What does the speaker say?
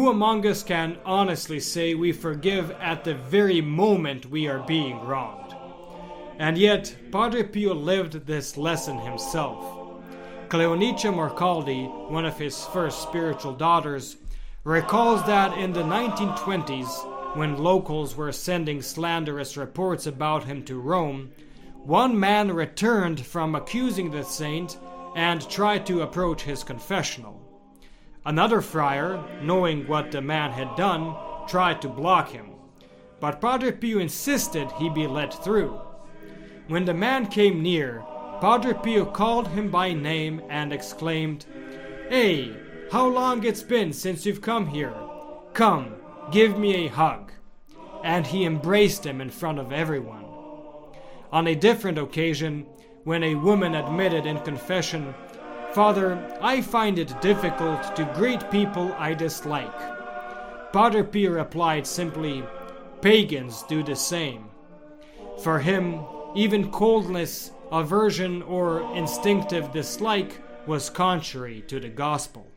Who among us can honestly say we forgive at the very moment we are being wronged? And yet, Padre Pio lived this lesson himself. Cleonicia Morcaldi, one of his first spiritual daughters, recalls that in the 1920s, when locals were sending slanderous reports about him to Rome, one man returned from accusing the saint and tried to approach his confessional. Another friar, knowing what the man had done, tried to block him, but Padre Pio insisted he be let through. When the man came near, Padre Pio called him by name and exclaimed, "Hey, how long it's been since you've come here? Come, give me a hug." And he embraced him in front of everyone. On a different occasion, when a woman admitted in confession, "Father, I find it difficult to greet people I dislike," Padre Pio replied simply, "Pagans do the same." For him, even coldness, aversion, or instinctive dislike was contrary to the gospel.